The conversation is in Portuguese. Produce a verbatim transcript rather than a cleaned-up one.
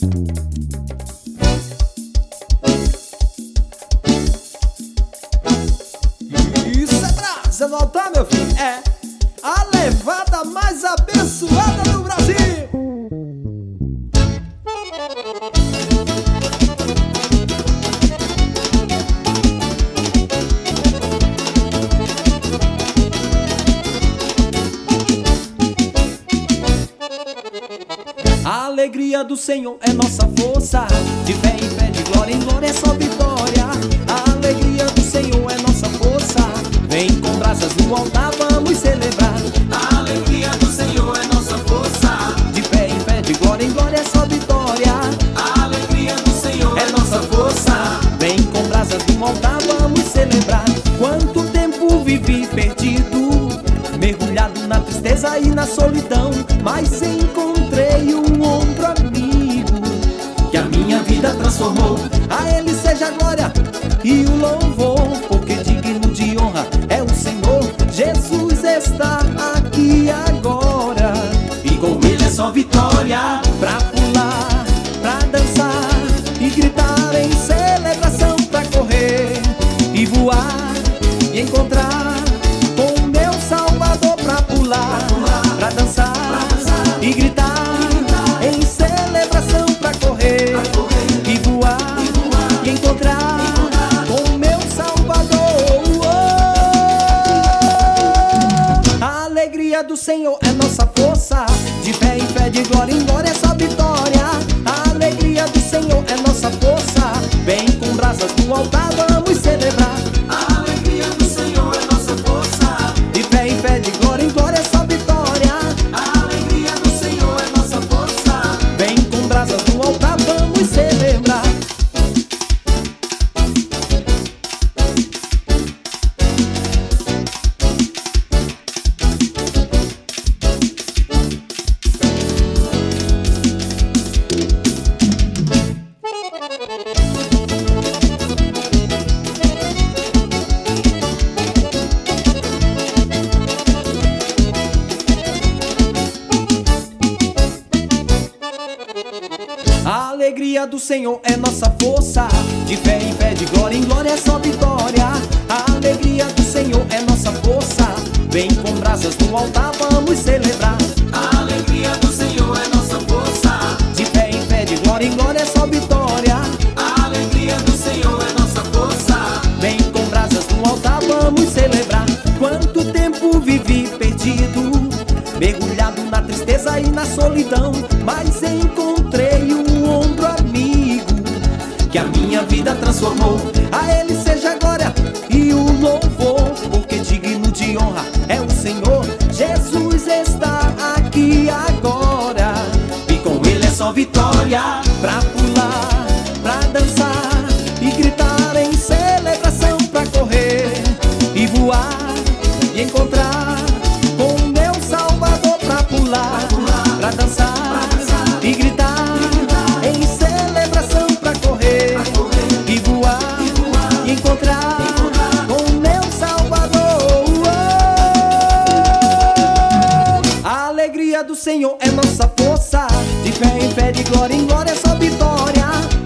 Isso é brasa, voltar, meu filho. É a levada mais abençoada do Brasil. A alegria do Senhor é nossa força, de fé em fé, de glória em glória é só vitória. A alegria do Senhor é nossa força, vem com brasas no altar, vamos celebrar. A alegria do Senhor é nossa força, de fé em fé, de glória em glória é só vitória. A alegria do Senhor é nossa força, vem com brasas no altar, vamos celebrar. Quanto tempo vivi perdido, mergulhado na tristeza e na solidão, mas encontrei um ombro amigo que a minha vida transformou. A Ele seja a glória e o louvor, porque digno de honra é o Senhor. Jesus está aqui agora, E com Ele é só vitória. pra pular, pra dançar e gritar em celebração, pra correr e voar e encontrar com o meu Salvador, pra pular, pra dançar e gritar em celebração, pra correr e voar e encontrar com o meu Salvador. Oh! A alegria do Senhor é nossa força, de fé em fé, de glória em glória é só vitória. A alegria do Senhor é nossa força, vem com brasas no altar, vamos celebrar. A alegria do Senhor é nossa força, De fé em fé, de glória em glória é só vitória. a alegria do Senhor é nossa força, Vem com brasas no altar, vamos celebrar. A alegria do Senhor é nossa força, de fé em fé, de glória em glória é só vitória. A alegria do Senhor é nossa força, vem com brasas no altar, vamos celebrar. a alegria do Senhor é nossa força, De fé em fé, de glória em glória é só vitória. a alegria do Senhor é nossa força, Vem com brasas no altar, vamos celebrar. Quanto tempo vivi perdido, mergulhado na tristeza e na solidão, mas encontrei um ombro amigo que a minha vida transformou. A Ele seja a glória e o louvor, porque digno de honra é o Senhor. Jesus está aqui agora, E com Ele é só vitória. pra pular, pra dançar e gritar em celebração, pra correr e voar e encontrar com o meu Salvador, pra pular, pra dançar e gritar em celebração, pra correr e voar e encontrar com o meu Salvador. Oh! A alegria do Senhor é nossa força, de fé em fé, de glória em glória é só vitória.